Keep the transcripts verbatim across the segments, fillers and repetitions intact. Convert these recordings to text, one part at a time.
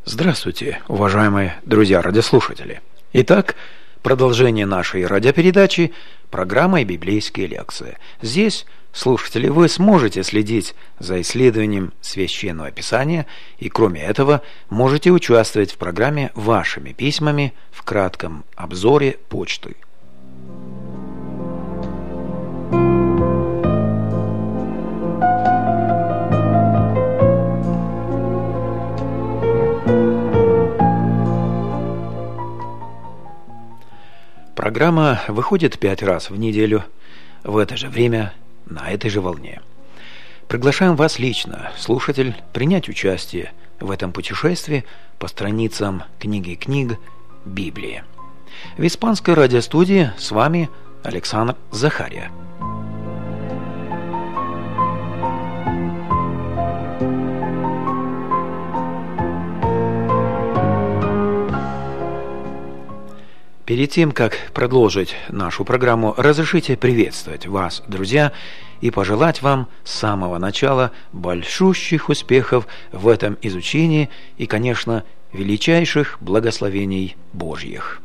Здравствуйте, уважаемые друзья-радиослушатели. Итак, продолжение нашей радиопередачи «Программа «Библейские лекции». Здесь, слушатели, вы сможете следить за исследованием Священного Писания и, кроме этого, можете участвовать в программе вашими письмами в кратком обзоре почты. Программа выходит пять раз в неделю, в это же время, на этой же волне. Приглашаем вас лично, слушатель, принять участие в этом путешествии по страницам книги книг Библии. В испанской радиостудии с вами Александр Захария. Перед тем, как продолжить нашу программу, разрешите приветствовать вас, друзья, и пожелать вам с самого начала большущих успехов в этом изучении и, конечно, величайших благословений Божьих.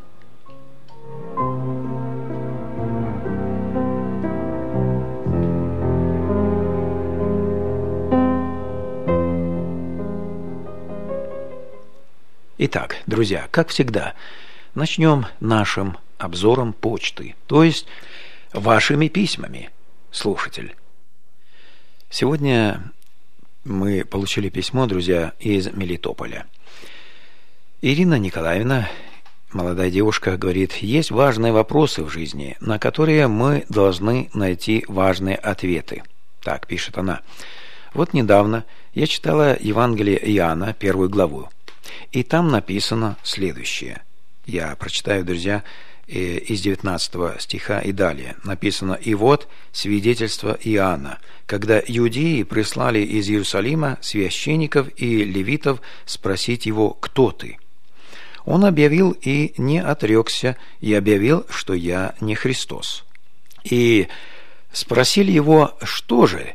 Итак, друзья, как всегда, начнем нашим обзором почты, то есть вашими письмами, слушатель. Сегодня мы получили письмо, друзья, из Мелитополя. Ирина Николаевна, молодая девушка, говорит: есть важные вопросы в жизни, на которые мы должны найти важные ответы. Так пишет она. Вот недавно я читала Евангелие Иоанна, первую главу, и там написано следующее. Я прочитаю, друзья, из девятнадцатого стиха и далее. Написано: «И вот свидетельство Иоанна, когда иудеи прислали из Иерусалима священников и левитов спросить его: кто ты? Он объявил и не отрекся, и объявил, что я не Христос. И спросили его: что же?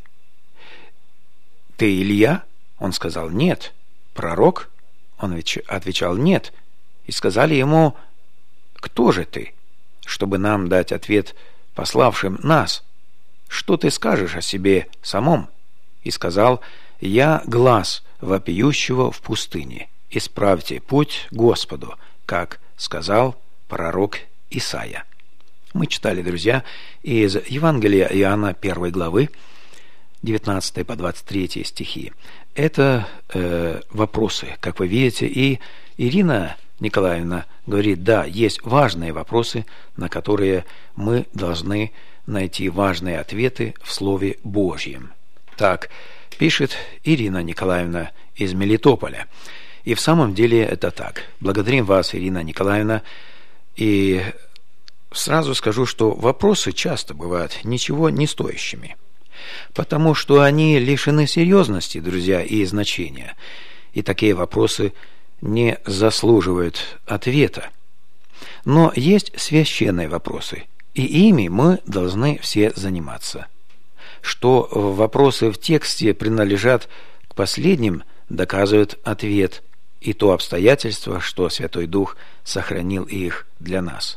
Ты Илья? Он сказал: нет. Пророк? Он отвечал: нет. И сказали ему: кто же ты, чтобы нам дать ответ пославшим нас? Что ты скажешь о себе самом? И сказал: я глас вопиющего в пустыне. Исправьте путь Господу, как сказал пророк Исаия». Мы читали, друзья, из Евангелия Иоанна первой главы, девятнадцатый по двадцать третий стихи. Это э, вопросы, как вы видите, и Ирина Николаевна говорит: да, есть важные вопросы, на которые мы должны найти важные ответы в Слове Божьем. Так пишет Ирина Николаевна из Мелитополя. И в самом деле это так. Благодарим вас, Ирина Николаевна. И сразу скажу, что вопросы часто бывают ничего не стоящими, потому что они лишены серьезности, друзья, и значения. И такие вопросы не заслуживают ответа. Но есть священные вопросы, и ими мы должны все заниматься. Что вопросы в тексте принадлежат к последним, доказывает ответ и то обстоятельство, что Святой Дух сохранил их для нас.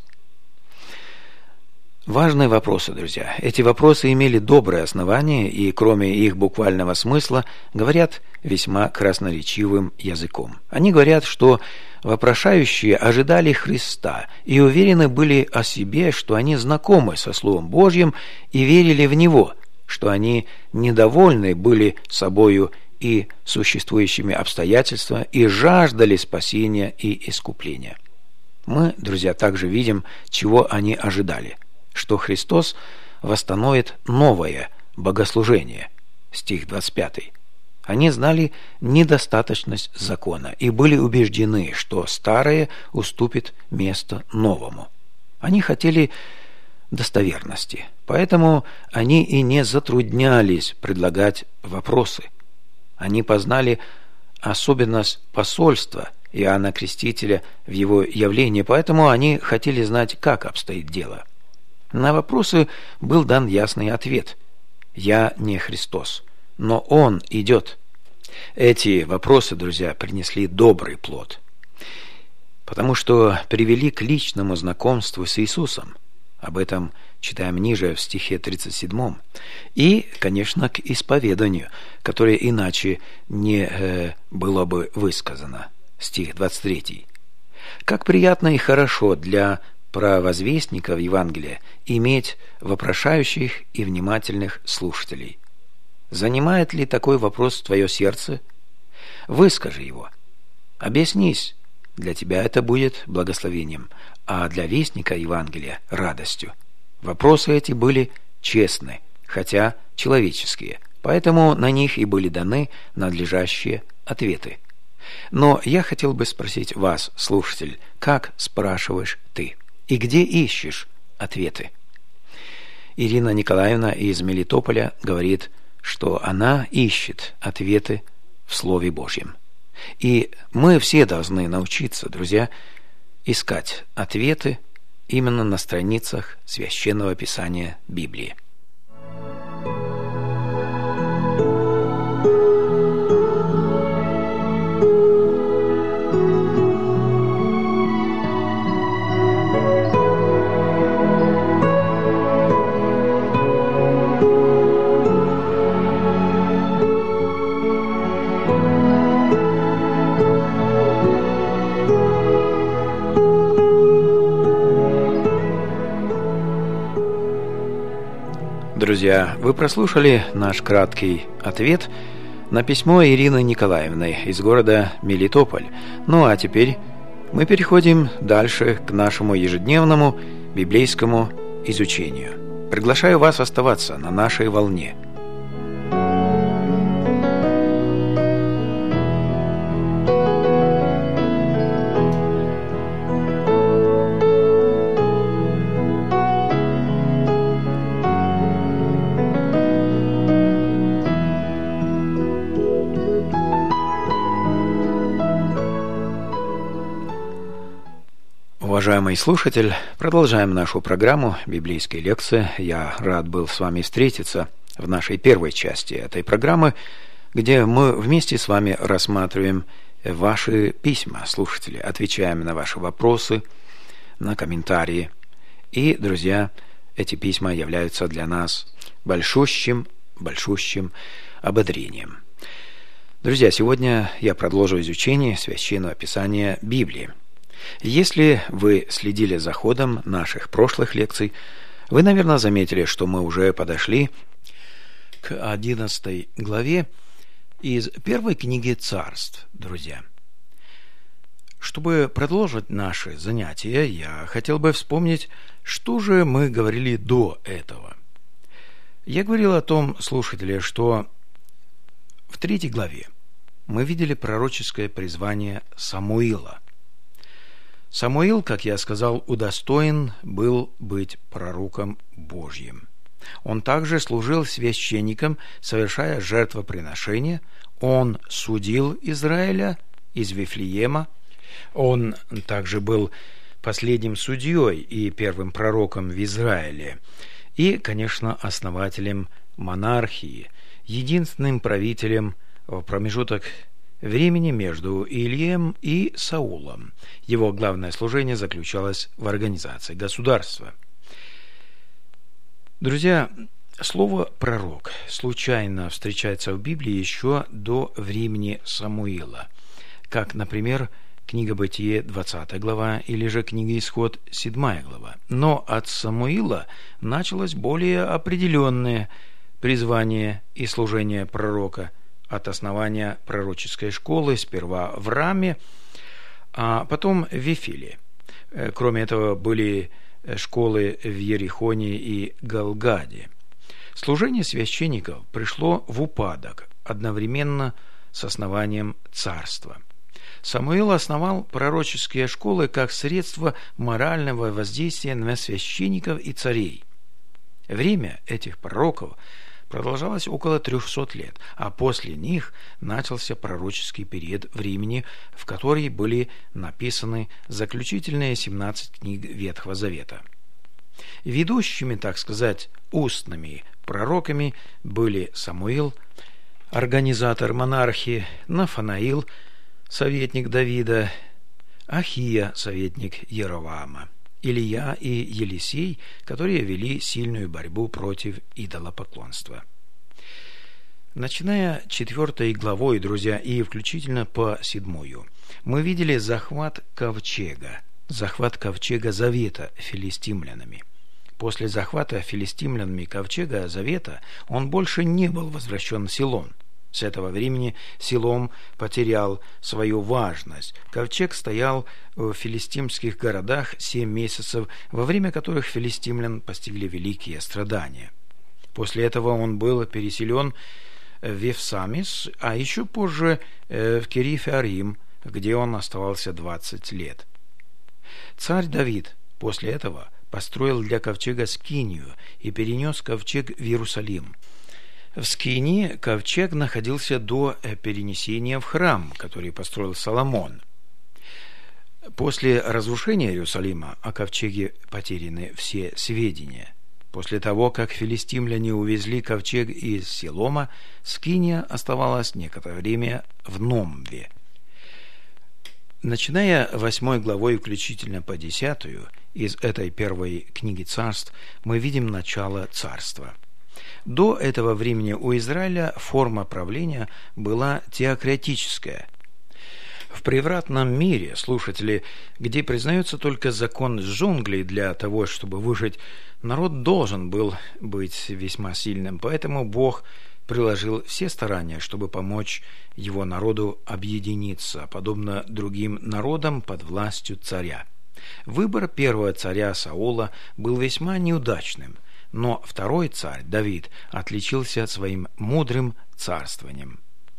Важные вопросы, друзья. Эти вопросы имели доброе основание и, кроме их буквального смысла, говорят весьма красноречивым языком. Они говорят, что вопрошающие ожидали Христа и уверены были о себе, что они знакомы со Словом Божьим и верили в Него, что они недовольны были собою и существующими обстоятельствами и жаждали спасения и искупления. Мы, друзья, также видим, чего они ожидали: что Христос восстановит новое богослужение. Стих двадцать пятый. Они знали недостаточность закона и были убеждены, что старое уступит место новому. Они хотели достоверности, поэтому они и не затруднялись предлагать вопросы. Они познали особенность посольства Иоанна Крестителя в его явлении, поэтому они хотели знать, как обстоит дело. На вопросы был дан ясный ответ: «Я не Христос, но Он идет». Эти вопросы, друзья, принесли добрый плод, потому что привели к личному знакомству с Иисусом. Об этом читаем ниже в стихе тридцать седьмом. И, конечно, к исповеданию, которое иначе не э, было бы высказано. Стих двадцать третий. Как приятно и хорошо для провозвестников Евангелия иметь вопрошающих и внимательных слушателей. Занимает ли такой вопрос твое сердце? Выскажи его. Объяснись. Для тебя это будет благословением, а для вестника Евангелия – радостью. Вопросы эти были честны, хотя человеческие, поэтому на них и были даны надлежащие ответы. Но я хотел бы спросить вас, слушатель, как спрашиваешь ты и где ищешь ответы? Ирина Николаевна из Мелитополя говорит, что она ищет ответы в Слове Божьем. И мы все должны научиться, друзья, искать ответы именно на страницах Священного Писания Библии. Друзья, вы прослушали наш краткий ответ на письмо Ирины Николаевны из города Мелитополь. Ну а теперь мы переходим дальше к нашему ежедневному библейскому изучению. Приглашаю вас оставаться на нашей волне. Уважаемый слушатель, продолжаем нашу программу «Библейские лекции». Я рад был с вами встретиться в нашей первой части этой программы, где мы вместе с вами рассматриваем ваши письма, слушатели, отвечаем на ваши вопросы, на комментарии. И, друзья, эти письма являются для нас большущим, большущим ободрением. Друзья, сегодня я продолжу изучение Священного Писания Библии. Если вы следили за ходом наших прошлых лекций, вы, наверное, заметили, что мы уже подошли к одиннадцатой главе из первой книги Царств, друзья. Чтобы продолжить наши занятия, я хотел бы вспомнить, что же мы говорили до этого. Я говорил о том, слушатели, что в третьей главе мы видели пророческое призвание Самуила. Самуил, как я сказал, удостоен был быть пророком Божьим. Он также служил священником, совершая жертвоприношения. Он судил Израиля из Вифлеема. Он также был последним судьей и первым пророком в Израиле. И, конечно, основателем монархии, единственным правителем в промежуток времени между Илием и Саулом. Его главное служение заключалось в организации государства. Друзья, слово «пророк» случайно встречается в Библии еще до времени Самуила, как, например, книга Бытие, двадцатая глава, или же книга Исход, седьмая глава. Но от Самуила началось более определенное призвание и служение пророка от основания пророческой школы, сперва в Раме, а потом в Вифиле. Кроме этого, были школы в Ерихоне и Галгаде. Служение священников пришло в упадок одновременно с основанием царства. Самуил основал пророческие школы как средство морального воздействия на священников и царей. Время этих пророков продолжалось около трехсот лет, а после них начался пророческий период времени, в который были написаны заключительные семнадцать книг Ветхого Завета. Ведущими, так сказать, устными пророками были Самуил, организатор монархии, Нафанаил, советник Давида, Ахия, советник Яроваама, Илия и Елисей, которые вели сильную борьбу против идолопоклонства. Начиная четвертой главой, друзья, и включительно по седьмую, мы видели захват ковчега, захват ковчега Завета филистимлянами. После захвата филистимлянами ковчега Завета он больше не был возвращен в Силон. С этого времени Силом потерял свою важность. Ковчег стоял в филистимских городах семь месяцев, во время которых филистимлян постигли великие страдания. После этого он был переселен в Вифсамис, а еще позже в Кириф-Арим, где он оставался двадцать лет. Царь Давид после этого построил для ковчега скинию и перенес ковчег в Иерусалим. В скинии ковчег находился до перенесения в храм, который построил Соломон. После разрушения Иерусалима о ковчеге потеряны все сведения. После того, как филистимляне увезли ковчег из Силома, скиния оставалась некоторое время в Номве. Начиная восьмой главой включительно по десятую, из этой первой книги царств, мы видим начало царства. До этого времени у Израиля форма правления была теократическая. В превратном мире, слушатели, где признается только закон джунглей для того, чтобы выжить, народ должен был быть весьма сильным, поэтому Бог приложил все старания, чтобы помочь его народу объединиться, подобно другим народам под властью царя. Выбор первого царя Саула был весьма неудачным, но второй царь, Давид, отличился своим мудрым царствованием.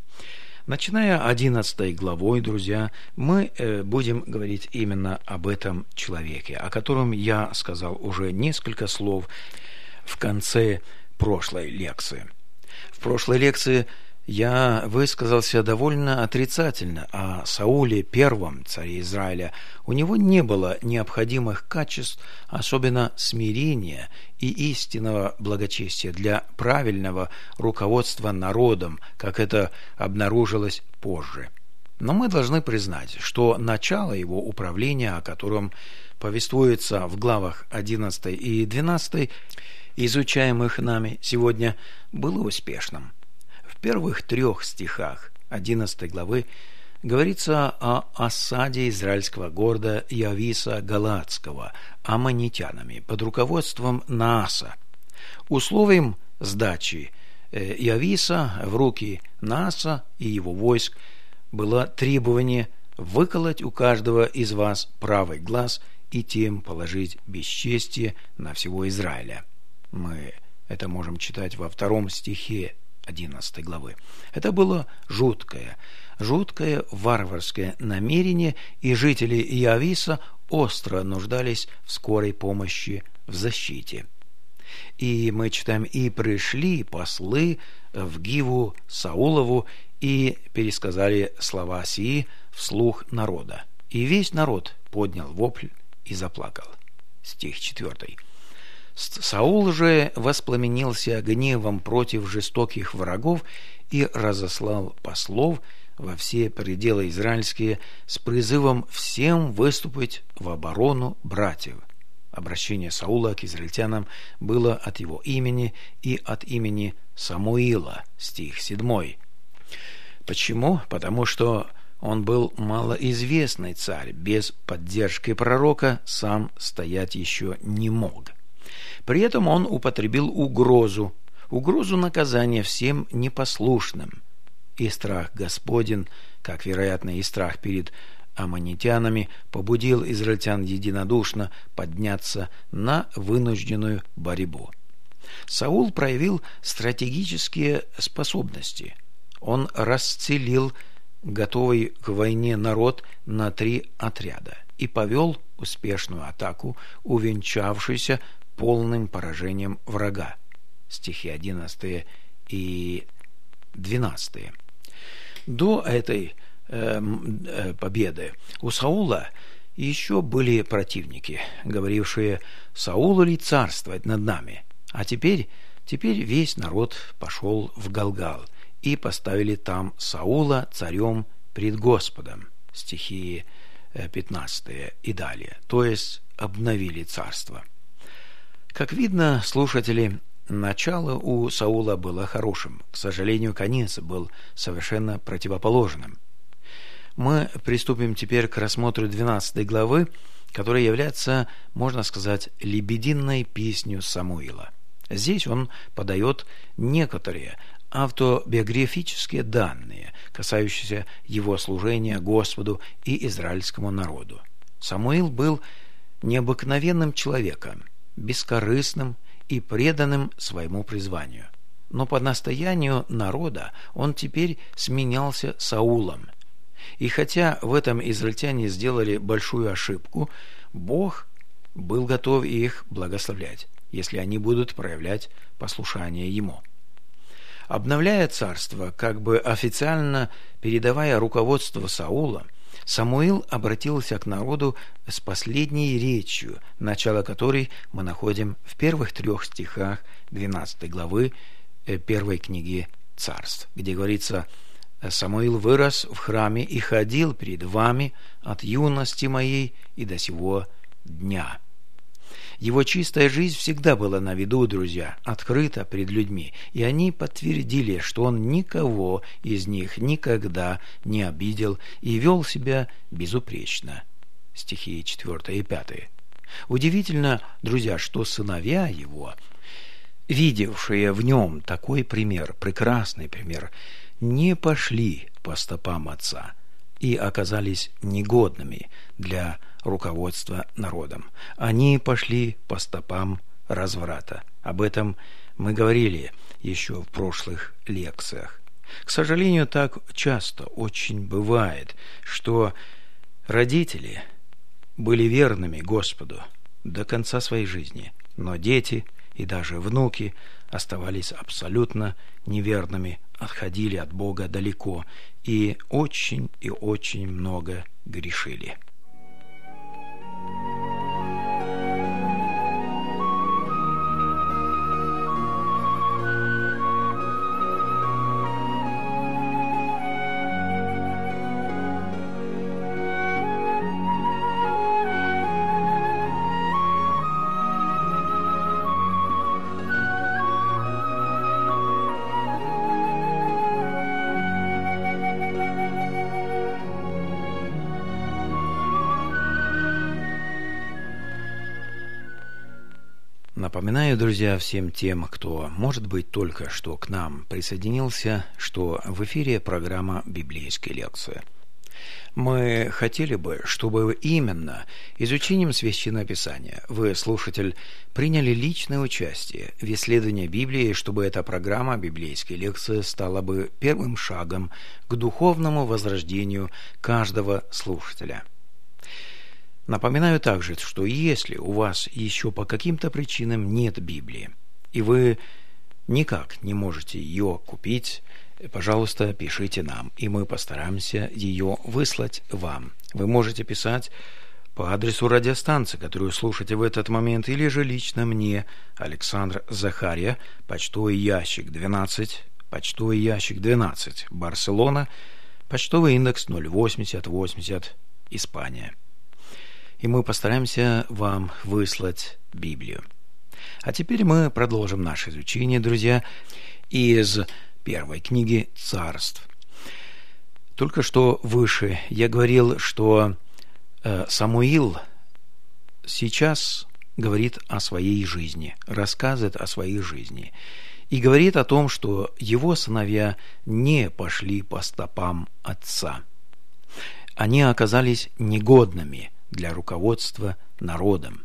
Начиная одиннадцатой главой, друзья, мы э, будем говорить именно об этом человеке, о котором я сказал уже несколько слов в конце прошлой лекции. В прошлой лекции я высказался довольно отрицательно о Сауле, первом царе Израиля. У него не было необходимых качеств, особенно смирения и истинного благочестия для правильного руководства народом, как это обнаружилось позже. Но мы должны признать, что начало его управления, о котором повествуется в главах одиннадцатой и двенадцатой, изучаемых нами сегодня, было успешным. В первых трех стихах одиннадцатой главы говорится о осаде израильского города Явиса Галаадского аммонитянами под руководством Нааса. Условием сдачи Явиса в руки Нааса и его войск было требование выколоть у каждого из вас правый глаз и тем положить бесчестие на всего Израиля. Мы это можем читать во втором стихе одиннадцатой главы. Это было жуткое, жуткое варварское намерение, и жители Явиса остро нуждались в скорой помощи, в защите. И мы читаем: «И пришли послы в Гиву Саулову и пересказали слова сии вслух народа. И весь народ поднял вопль и заплакал». Стих четвертый. Саул же воспламенился гневом против жестоких врагов и разослал послов во все пределы израильские с призывом всем выступить в оборону братьев. Обращение Саула к израильтянам было от его имени и от имени Самуила, стих седьмой. Почему? Потому что он был малоизвестный царь, без поддержки пророка сам стоять еще не мог. При этом он употребил угрозу, угрозу наказания всем непослушным. И страх Господень, как, вероятно, и страх перед аммонитянами, побудил израильтян единодушно подняться на вынужденную борьбу. Саул проявил стратегические способности. Он расцелил готовый к войне народ на три отряда и повел успешную атаку, увенчавшуюся полным поражением врага. Стихи одиннадцатый и двенадцатый. До этой э, э, победы у Саула еще были противники, говорившие: «Саулу ли царствовать над нами?» А теперь, теперь весь народ пошел в Галгал, и поставили там Саула царем пред Господом. Стихи пятнадцатые и далее. То есть обновили царство. Как видно, слушатели, начало у Саула было хорошим. К сожалению, конец был совершенно противоположным. Мы приступим теперь к рассмотру двенадцатой главы, которая является, можно сказать, лебединой песнью Самуила. Здесь он подает некоторые автобиографические данные, касающиеся его служения Господу и израильскому народу. Самуил был необыкновенным человеком, бескорыстным и преданным своему призванию. Но по настоянию народа он теперь сменялся Саулом. И хотя в этом израильтяне сделали большую ошибку, Бог был готов их благословлять, если они будут проявлять послушание Ему. Обновляя царство, как бы официально передавая руководство Саула, Самуил обратился к народу с последней речью, начало которой мы находим в первых трех стихах двенадцатой главы первой книги Царств, где говорится: «Самуил вырос в храме и ходил перед вами от юности моей и до сего дня». Его чистая жизнь всегда была на виду, друзья, открыта пред людьми, и они подтвердили, что он никого из них никогда не обидел и вел себя безупречно. Стихи четвёртые и пятые. Удивительно, друзья, что сыновья его, видевшие в нем такой пример, прекрасный пример, не пошли по стопам отца и оказались негодными для руководства народом. Они пошли по стопам разврата. Об этом мы говорили еще в прошлых лекциях. К сожалению, так часто очень бывает, что родители были верными Господу до конца своей жизни, но дети и даже внуки оставались абсолютно неверными, отходили от Бога далеко и очень и очень много грешили. Напоминаю, друзья, всем тем, кто, может быть, только что к нам присоединился, что в эфире программа «Библейские лекции». Мы хотели бы, чтобы именно изучением Священного Писания вы, слушатель, приняли личное участие в исследовании Библии, чтобы эта программа «Библейские лекции» стала бы первым шагом к духовному возрождению каждого слушателя. Напоминаю также, что если у вас еще по каким-то причинам нет Библии, и вы никак не можете ее купить, пожалуйста, пишите нам, и мы постараемся ее выслать вам. Вы можете писать по адресу радиостанции, которую слушаете в этот момент, или же лично мне, Александр Захарья, почтовый ящик двенадцать, почтовый ящик двенадцать, Барселона, почтовый индекс ноль восемьдесят восемьдесят, Испания. И мы постараемся вам выслать Библию. А теперь мы продолжим наше изучение, друзья, из первой книги Царств. Только что выше я говорил, что э, Самуил сейчас говорит о своей жизни, рассказывает о своей жизни и говорит о том, что его сыновья не пошли по стопам отца. Они оказались негодными для руководства народом.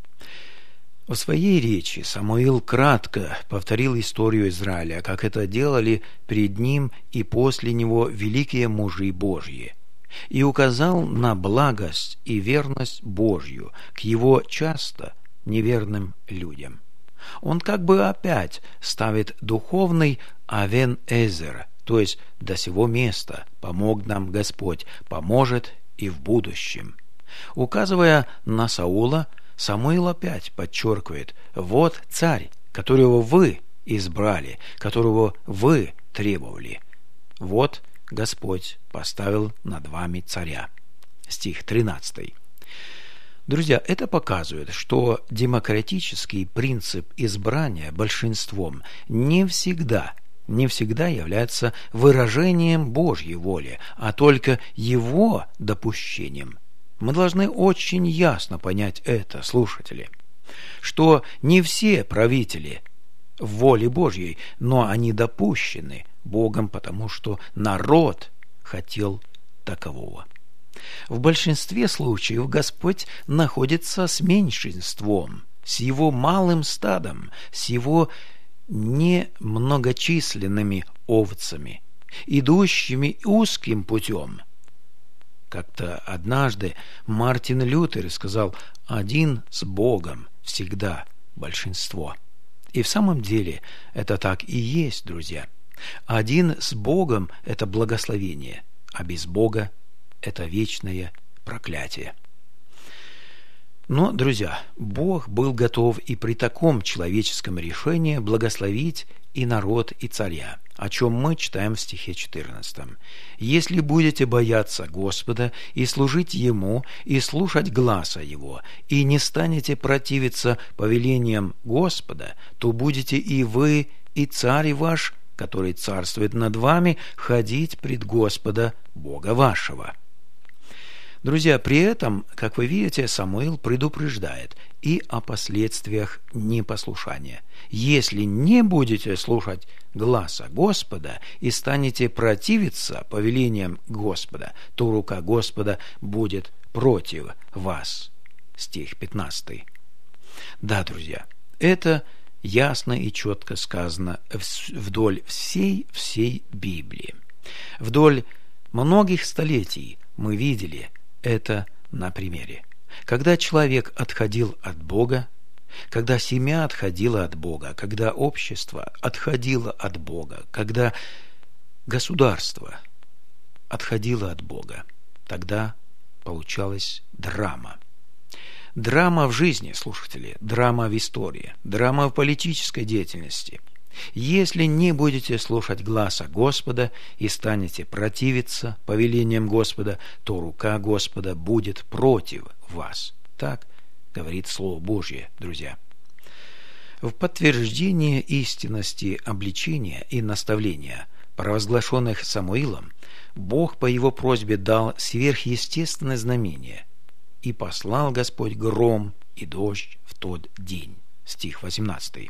В своей речи Самуил кратко повторил историю Израиля, как это делали пред ним и после него великие мужи Божьи, и указал на благость и верность Божью к его часто неверным людям. Он как бы опять ставит духовный Авен-Эзер, то есть до сего места помог нам Господь, поможет и в будущем. Указывая на Саула, Самуил опять подчеркивает: вот царь, которого вы избрали, которого вы требовали, Вот Господь поставил над вами царя. Стих тринадцатый. Друзья, это показывает, что демократический принцип избрания большинством не всегда, не всегда является выражением Божьей воли, а только его допущением. Мы должны очень ясно понять это, слушатели, что не все правители в воле Божьей, но они допущены Богом, потому что народ хотел такового. В большинстве случаев Господь находится с меньшинством, с его малым стадом, с его немногочисленными овцами, идущими узким путем. Как-то однажды Мартин Лютер сказал: «Один с Богом всегда большинство». И в самом деле это так и есть, друзья. Один с Богом – это благословение, а без Бога – это вечное проклятие. Но, друзья, Бог был готов и при таком человеческом решении благословить и народ, и царя, о чем мы читаем в стихе четырнадцатом. «Если будете бояться Господа и служить Ему, и слушать гласа Его, и не станете противиться повелениям Господа, то будете и вы, и царь ваш, который царствует над вами, ходить пред Господа Бога вашего». Друзья, при этом, как вы видите, Самуил предупреждает и о последствиях непослушания. Если не будете слушать гласа Господа и станете противиться повелениям Господа, то рука Господа будет против вас. Стих пятнадцатый. Да, друзья, это ясно и четко сказано вдоль всей всей Библии. Вдоль многих столетий мы видели это на примере. Когда человек отходил от Бога, когда семья отходила от Бога, когда общество отходило от Бога, когда государство отходило от Бога, тогда получалась драма. Драма в жизни, слушатели, драма в истории, драма в политической деятельности. Если не будете слушать гласа Господа и станете противиться повелениям Господа, то рука Господа будет против вас. Так говорит Слово Божье, друзья. В подтверждение истинности обличения и наставления, провозглашенных Самуилом, Бог по его просьбе дал сверхъестественное знамение: «И послал Господь гром и дождь в тот день». Стих восемнадцатый.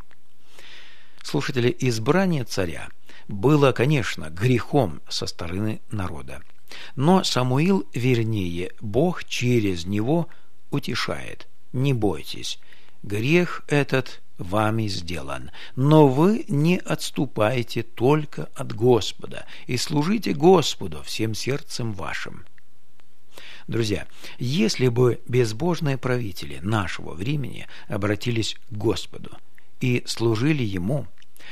Слушатели, избрание царя было, конечно, грехом со стороны народа. Но Самуил, вернее, Бог через него утешает: «Не бойтесь, грех этот вами сделан, но вы не отступайте только от Господа и служите Господу всем сердцем вашим». Друзья, если бы безбожные правители нашего времени обратились к Господу и служили Ему,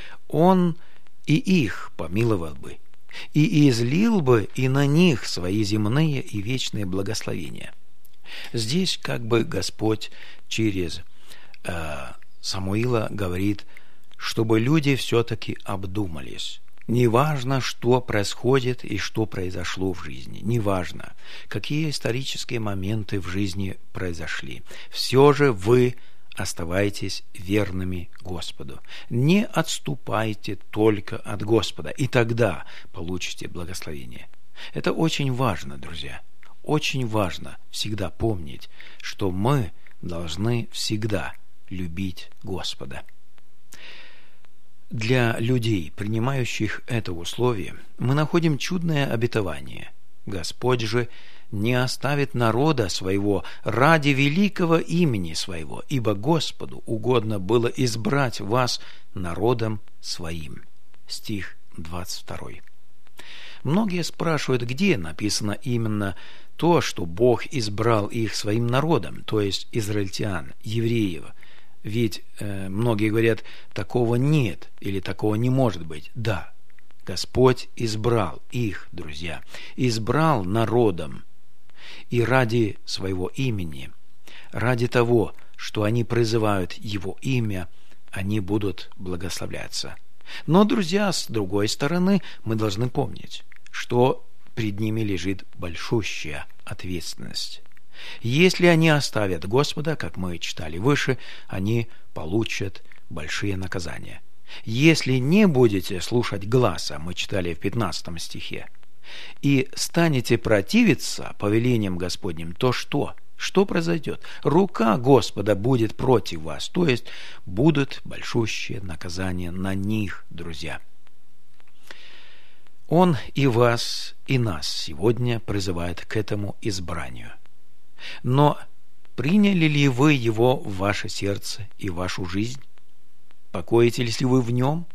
Он и их помиловал бы, и излил бы и на них свои земные и вечные благословения. Здесь как бы Господь через э, Самуила говорит, чтобы люди все-таки обдумались. Неважно, что происходит и что произошло в жизни, неважно, какие исторические моменты в жизни произошли, все же вы оставайтесь верными Господу. Не отступайте только от Господа, и тогда получите благословение. Это очень важно, друзья. Очень важно всегда помнить, что мы должны всегда любить Господа. Для людей, принимающих это условие, мы находим чудное обетование. Господь же не оставит народа своего ради великого имени своего, ибо Господу угодно было избрать вас народом своим. Стих двадцать второй. Многие спрашивают, где написано именно то, что Бог избрал их своим народом, то есть израильтян, евреев. Ведь э, многие говорят, такого нет или такого не может быть. Да, Господь избрал их, друзья, избрал народом. И ради своего имени, ради того, что они призывают Его имя, они будут благословляться. Но, друзья, с другой стороны, мы должны помнить, что пред ними лежит большущая ответственность. Если они оставят Господа, как мы читали выше, они получат большие наказания. Если не будете слушать гласа, мы читали в пятнадцатом стихе, и станете противиться повелениям Господним, то что? Что произойдет? Рука Господа будет против вас, то есть будут большущие наказания на них, друзья. Он и вас, и нас сегодня призывает к этому избранию. Но приняли ли вы его в ваше сердце и в вашу жизнь? Покоитесь ли вы в нем?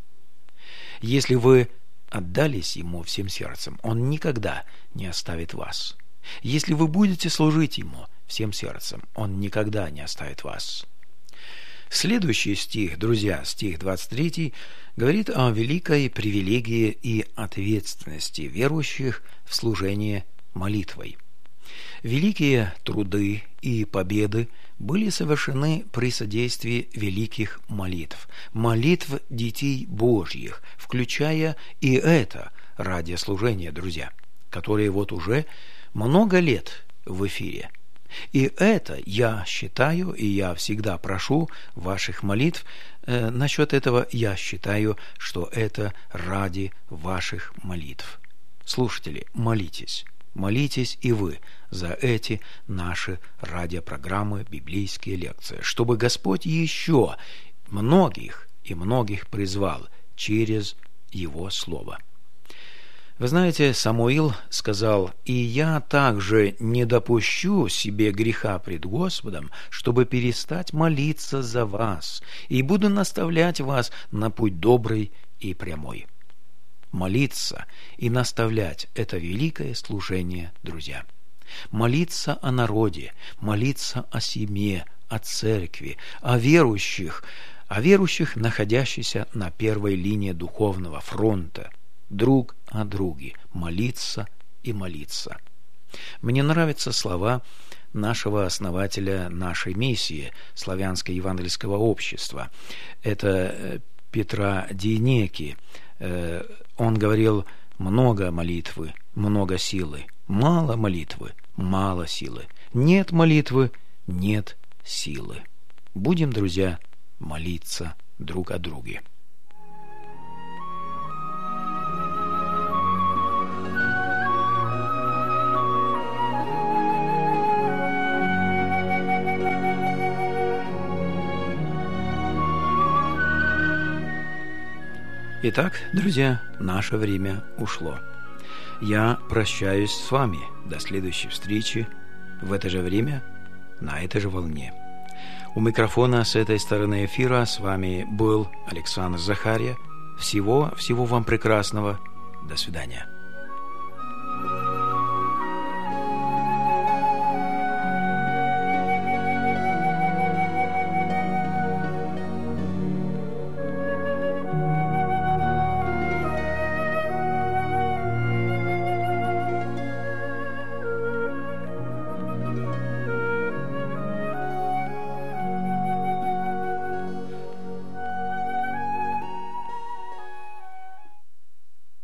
Если вы отдались ему всем сердцем, он никогда не оставит вас. Если вы будете служить ему всем сердцем, он никогда не оставит вас. Следующий стих, друзья, стих двадцать третий, говорит о великой привилегии и ответственности верующих в служении молитвой. Великие труды и победы были совершены при содействии великих молитв, молитв детей Божьих, включая и это радиослужение, друзья, которые вот уже много лет в эфире. И это я считаю, и я всегда прошу ваших молитв, э, насчет этого я считаю, что это ради ваших молитв. Слушатели, молитесь. Молитесь и вы за эти наши радиопрограммы, библейские лекции, чтобы Господь еще многих и многих призвал через Его Слово. Вы знаете, Самуил сказал: «И я также не допущу себе греха пред Господом, чтобы перестать молиться за вас, и буду наставлять вас на путь добрый и прямой». Молиться и наставлять – это великое служение, друзья. Молиться о народе, молиться о семье, о церкви, о верующих, о верующих, находящихся на первой линии духовного фронта, друг о друге, молиться и молиться. Мне нравятся слова нашего основателя нашей миссии, Славянского евангельского общества. Это Петра Дейнеки. Он говорил: много молитвы, много силы, мало молитвы, мало силы, нет молитвы, нет силы. Будем, друзья, молиться друг о друге. Итак, друзья, наше время ушло. Я прощаюсь с вами до следующей встречи в это же время, на этой же волне. У микрофона с этой стороны эфира с вами был Александр Захарья. Всего, всего вам прекрасного. До свидания.